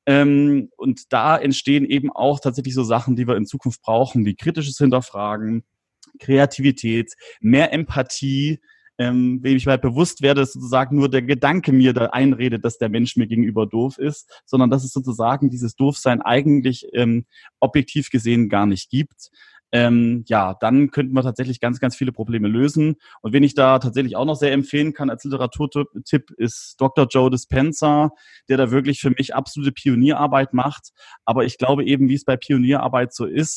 Speaker 2: Und da entstehen eben auch tatsächlich so Sachen, die wir in Zukunft brauchen, wie kritisches Hinterfragen, Kreativität, mehr Empathie, wenn ich mir halt bewusst werde, dass sozusagen nur der Gedanke mir da einredet, dass der Mensch mir gegenüber doof ist, sondern dass es sozusagen dieses Doofsein eigentlich objektiv gesehen gar nicht gibt. Dann könnten wir tatsächlich ganz, ganz viele Probleme lösen. Und wen ich da tatsächlich auch noch sehr empfehlen kann als Literaturtipp ist Dr. Joe Dispenza, der da wirklich für mich absolute Pionierarbeit macht. Aber ich glaube eben, wie es bei Pionierarbeit so ist,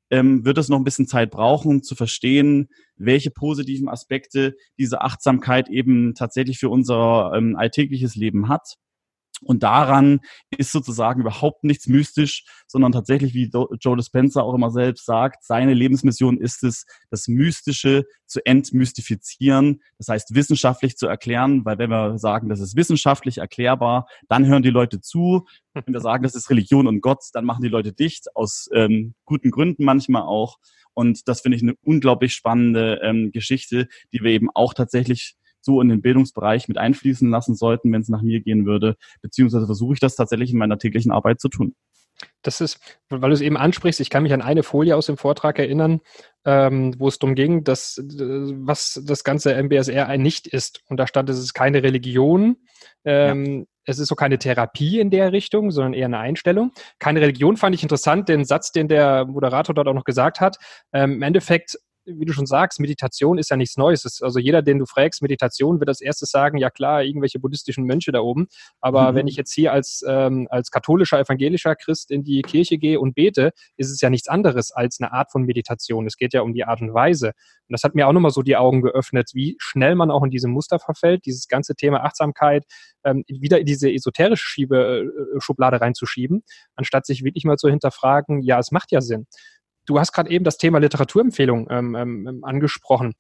Speaker 2: wird es noch ein bisschen Zeit brauchen, um zu verstehen, welche positiven Aspekte diese Achtsamkeit eben tatsächlich für unser alltägliches Leben hat. Und daran ist sozusagen überhaupt nichts mystisch, sondern tatsächlich, wie Joe Dispenza auch immer selbst sagt, seine Lebensmission ist es, das Mystische zu entmystifizieren, das heißt wissenschaftlich zu erklären, weil wenn wir sagen, das ist wissenschaftlich erklärbar, dann hören die Leute zu. Wenn wir sagen, das ist Religion und Gott, dann machen die Leute dicht, aus guten Gründen manchmal auch. Und das finde ich eine unglaublich spannende Geschichte, die wir eben auch tatsächlich so in den Bildungsbereich mit einfließen lassen sollten, wenn es nach mir gehen würde, beziehungsweise versuche ich das tatsächlich in meiner täglichen Arbeit zu tun.
Speaker 1: Das ist, weil du es eben ansprichst, ich kann mich an eine Folie aus dem Vortrag erinnern, wo es darum ging, was das ganze MBSR nicht ist. Und da stand, es ist keine Religion, es ist so keine Therapie in der Richtung, sondern eher eine Einstellung. Keine Religion fand ich interessant, den Satz, den der Moderator dort auch noch gesagt hat. Im Endeffekt, wie du schon sagst, Meditation ist ja nichts Neues. Also jeder, den du fragst, Meditation, wird als erstes sagen, ja klar, irgendwelche buddhistischen Mönche da oben. Aber wenn ich jetzt hier als katholischer, evangelischer Christ in die Kirche gehe und bete, ist es ja nichts anderes als eine Art von Meditation. Es geht ja um die Art und Weise. Und das hat mir auch nochmal so die Augen geöffnet, wie schnell man auch in diese Muster verfällt, dieses ganze Thema Achtsamkeit wieder in diese esoterische Schublade reinzuschieben, anstatt sich wirklich mal zu hinterfragen, ja, es macht ja Sinn. Du hast gerade eben das Thema Literaturempfehlung angesprochen.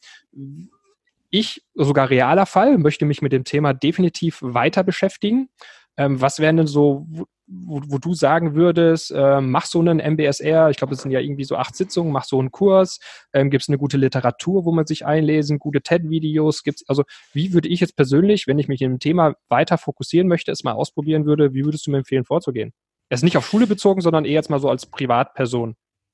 Speaker 1: Ich, sogar realer Fall, möchte mich mit dem Thema definitiv weiter beschäftigen. Was wären denn so, wo du sagen würdest, mach so einen MBSR, ich glaube, es sind ja irgendwie so 8 Sitzungen, mach so einen Kurs, gibt es eine gute Literatur, wo man sich einlesen, gute TED-Videos, also wie würde ich jetzt persönlich, wenn ich mich in dem Thema weiter fokussieren möchte, es mal ausprobieren würde, wie würdest du mir empfehlen, vorzugehen? Er ist nicht auf Schule bezogen, sondern eher jetzt mal so als Privatperson.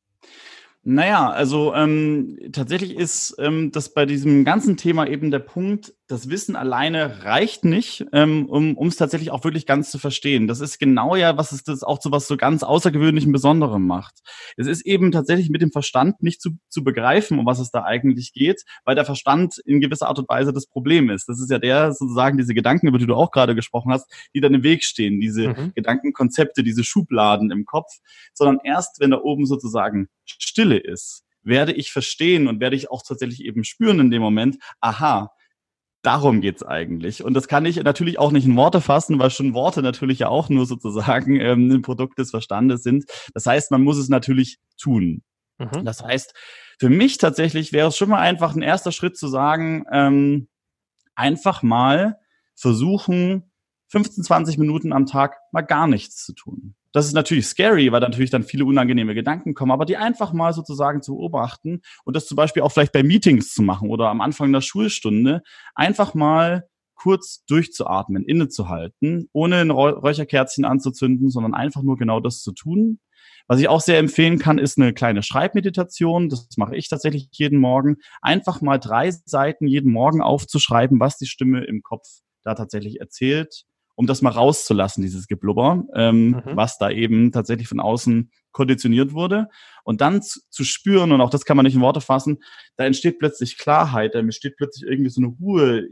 Speaker 2: Naja, also tatsächlich ist das bei diesem ganzen Thema eben der Punkt, das Wissen alleine reicht nicht, um es tatsächlich auch wirklich ganz zu verstehen. Das ist genau ja, was es das auch zu was so ganz Außergewöhnlichem Besonderem macht. Es ist eben tatsächlich mit dem Verstand nicht zu begreifen, um was es da eigentlich geht, weil der Verstand in gewisser Art und Weise das Problem ist. Das ist ja sozusagen diese Gedanken, über die du auch gerade gesprochen hast, die dann im Weg stehen, diese Gedankenkonzepte, diese Schubladen im Kopf, sondern erst, wenn da oben sozusagen Stille ist, werde ich verstehen und werde ich auch tatsächlich eben spüren in dem Moment, aha, darum geht's eigentlich. Und das kann ich natürlich auch nicht in Worte fassen, weil schon Worte natürlich ja auch nur sozusagen ein Produkt des Verstandes sind. Das heißt, man muss es natürlich tun. Das heißt, für mich tatsächlich wäre es schon mal einfach ein erster Schritt zu sagen, einfach mal versuchen, 15, 20 Minuten am Tag mal gar nichts zu tun. Das ist natürlich scary, weil natürlich dann viele unangenehme Gedanken kommen, aber die einfach mal sozusagen zu beobachten und das zum Beispiel auch vielleicht bei Meetings zu machen oder am Anfang der Schulstunde, einfach mal kurz durchzuatmen, innezuhalten, ohne ein Räucherkerzchen anzuzünden, sondern einfach nur genau das zu tun. Was ich auch sehr empfehlen kann, ist eine kleine Schreibmeditation. Das mache ich tatsächlich jeden Morgen. Einfach mal 3 Seiten jeden Morgen aufzuschreiben, was die Stimme im Kopf da tatsächlich erzählt, um das mal rauszulassen, dieses Geblubber, was da eben tatsächlich von außen konditioniert wurde. Und dann zu spüren, und auch das kann man nicht in Worte fassen, da entsteht plötzlich Klarheit, da entsteht plötzlich irgendwie so eine Ruhe.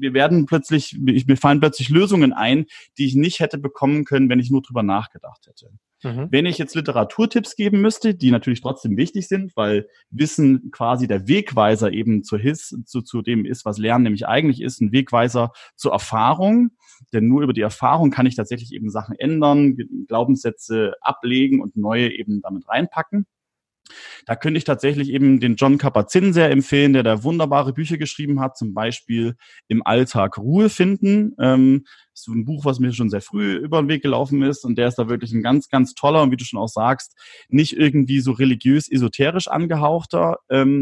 Speaker 2: Mir fallen plötzlich Lösungen ein, die ich nicht hätte bekommen können, wenn ich nur drüber nachgedacht hätte. Wenn ich jetzt Literaturtipps geben müsste, die natürlich trotzdem wichtig sind, weil Wissen quasi der Wegweiser eben zu dem ist, was Lernen nämlich eigentlich ist, ein Wegweiser zur Erfahrung. Denn nur über die Erfahrung kann ich tatsächlich eben Sachen ändern, Glaubenssätze ablegen und neue eben damit reinpacken. Da könnte ich tatsächlich eben den Jon Kabat-Zinn sehr empfehlen, der da wunderbare Bücher geschrieben hat, zum Beispiel Im Alltag Ruhe finden. Das ist ein Buch, was mir schon sehr früh über den Weg gelaufen ist und der ist da wirklich ein ganz, ganz toller und wie du schon auch sagst, nicht irgendwie so religiös-esoterisch angehauchter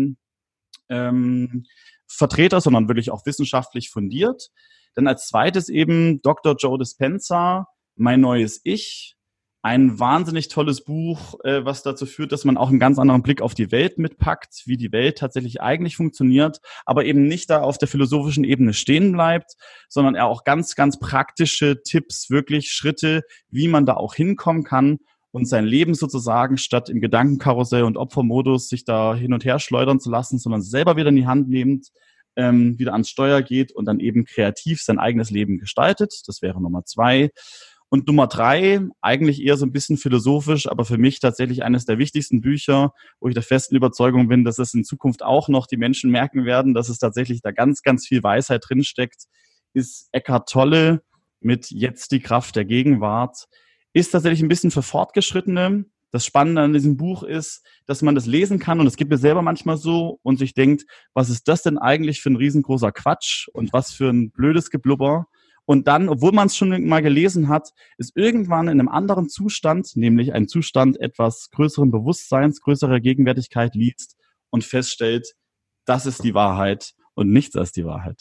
Speaker 2: Vertreter, sondern wirklich auch wissenschaftlich fundiert. Dann als zweites eben Dr. Joe Dispenza, Mein neues Ich. Ein wahnsinnig tolles Buch, was dazu führt, dass man auch einen ganz anderen Blick auf die Welt mitpackt, wie die Welt tatsächlich eigentlich funktioniert, aber eben nicht da auf der philosophischen Ebene stehen bleibt, sondern er auch ganz, ganz praktische Tipps, wirklich Schritte, wie man da auch hinkommen kann und sein Leben sozusagen statt im Gedankenkarussell und Opfermodus sich da hin und her schleudern zu lassen, sondern selber wieder in die Hand nehmend, wieder ans Steuer geht und dann eben kreativ sein eigenes Leben gestaltet. Das wäre Nummer 2. Und Nummer 3, eigentlich eher so ein bisschen philosophisch, aber für mich tatsächlich eines der wichtigsten Bücher, wo ich der festen Überzeugung bin, dass es in Zukunft auch noch die Menschen merken werden, dass es tatsächlich da ganz, ganz viel Weisheit drinsteckt, ist Eckhart Tolle mit Jetzt die Kraft der Gegenwart. Ist tatsächlich ein bisschen für Fortgeschrittene. Das Spannende an diesem Buch ist, dass man das lesen kann und es geht mir selber manchmal so und sich denkt, was ist das denn eigentlich für ein riesengroßer Quatsch und was für ein blödes Geblubber. Und dann, obwohl man es schon mal gelesen hat, ist irgendwann in einem anderen Zustand, nämlich ein Zustand etwas größeren Bewusstseins, größerer Gegenwärtigkeit liest und feststellt, das ist die Wahrheit und nichts als die Wahrheit.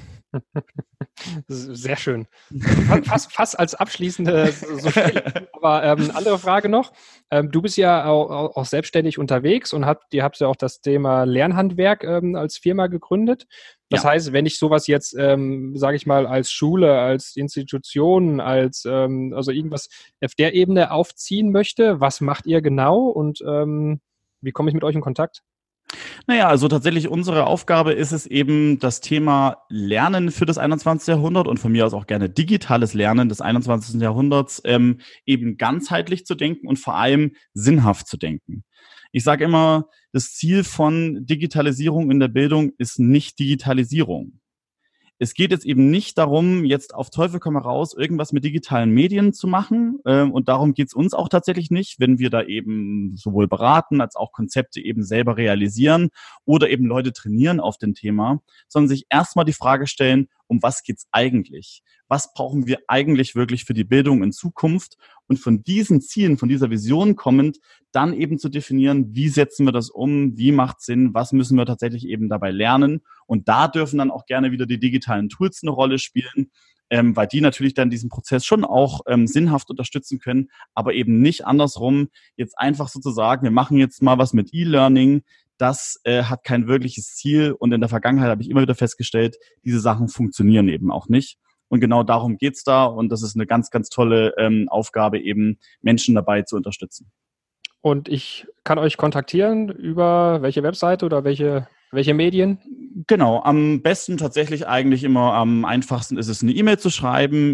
Speaker 1: Sehr schön. Fast als abschließende so still. Aber andere Frage noch. Du bist ja auch selbstständig unterwegs und ihr habt ja auch das Thema Lernhandwerk als Firma gegründet. Das heißt, wenn ich sowas jetzt, sage ich mal, als Schule, als Institution, also irgendwas auf der Ebene aufziehen möchte, was macht ihr genau und wie komme ich mit euch in Kontakt?
Speaker 2: Naja, also tatsächlich unsere Aufgabe ist es eben, das Thema Lernen für das 21. Jahrhundert und von mir aus auch gerne digitales Lernen des 21. Jahrhunderts eben ganzheitlich zu denken und vor allem sinnhaft zu denken. Ich sage immer, das Ziel von Digitalisierung in der Bildung ist nicht Digitalisierung. Es geht jetzt eben nicht darum, jetzt auf Teufel komm raus, irgendwas mit digitalen Medien zu machen. Und darum geht's uns auch tatsächlich nicht, wenn wir da eben sowohl beraten als auch Konzepte eben selber realisieren oder eben Leute trainieren auf dem Thema, sondern sich erstmal die Frage stellen, um was geht's eigentlich? Was brauchen wir eigentlich wirklich für die Bildung in Zukunft? Und von diesen Zielen, von dieser Vision kommend, dann eben zu definieren, wie setzen wir das um, wie macht Sinn, was müssen wir tatsächlich eben dabei lernen. Und da dürfen dann auch gerne wieder die digitalen Tools eine Rolle spielen, weil die natürlich dann diesen Prozess schon auch sinnhaft unterstützen können, aber eben nicht andersrum, jetzt einfach sozusagen, wir machen jetzt mal was mit E-Learning, das hat kein wirkliches Ziel und in der Vergangenheit habe ich immer wieder festgestellt, diese Sachen funktionieren eben auch nicht. Und genau darum geht's da und das ist eine ganz, ganz tolle Aufgabe, eben Menschen dabei zu unterstützen.
Speaker 1: Und ich kann euch kontaktieren über welche Webseite oder welche Medien?
Speaker 2: Genau, am besten tatsächlich eigentlich immer am einfachsten ist es, eine E-Mail zu schreiben,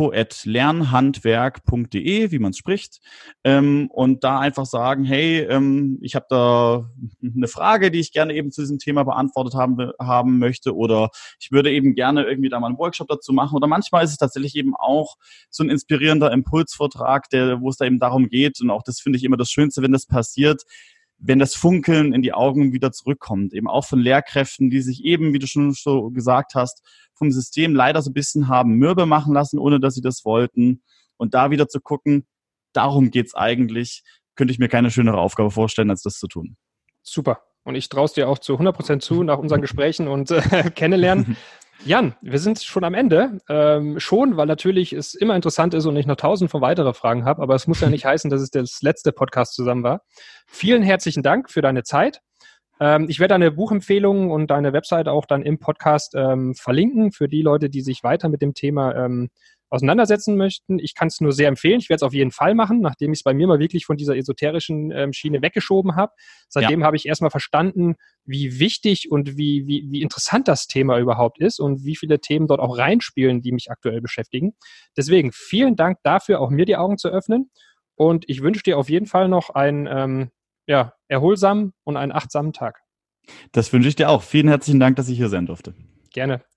Speaker 2: info@lernhandwerk.de, wie man es spricht, und da einfach sagen, hey, ich habe da eine Frage, die ich gerne eben zu diesem Thema beantwortet haben möchte oder ich würde eben gerne irgendwie da mal einen Workshop dazu machen oder manchmal ist es tatsächlich eben auch so ein inspirierender Impulsvortrag, wo es da eben darum geht und auch das finde ich immer das Schönste, wenn das passiert, wenn das Funkeln in die Augen wieder zurückkommt, eben auch von Lehrkräften, die sich eben, wie du schon so gesagt hast, vom System leider so ein bisschen haben mürbe machen lassen, ohne dass sie das wollten. Und da wieder zu gucken, darum geht's eigentlich, könnte ich mir keine schönere Aufgabe vorstellen, als das zu tun.
Speaker 1: Super. Und ich traue es dir auch zu 100% zu nach unseren Gesprächen und Kennenlernen. Jan, wir sind schon am Ende. Weil natürlich es immer interessant ist und ich noch 1000 von weitere Fragen habe, aber es muss ja nicht heißen, dass es das letzte Podcast zusammen war. Vielen herzlichen Dank für deine Zeit. Ich werde deine Buchempfehlungen und deine Website auch dann im Podcast verlinken für die Leute, die sich weiter mit dem Thema auseinandersetzen möchten. Ich kann es nur sehr empfehlen. Ich werde es auf jeden Fall machen, nachdem ich es bei mir mal wirklich von dieser esoterischen Schiene weggeschoben habe. Seitdem habe ich erstmal verstanden, wie wichtig und wie interessant das Thema überhaupt ist und wie viele Themen dort auch reinspielen, die mich aktuell beschäftigen. Deswegen vielen Dank dafür, auch mir die Augen zu öffnen. Und ich wünsche dir auf jeden Fall noch einen erholsamen und einen achtsamen Tag.
Speaker 2: Das wünsche ich dir auch. Vielen herzlichen Dank, dass ich hier sein durfte.
Speaker 1: Gerne.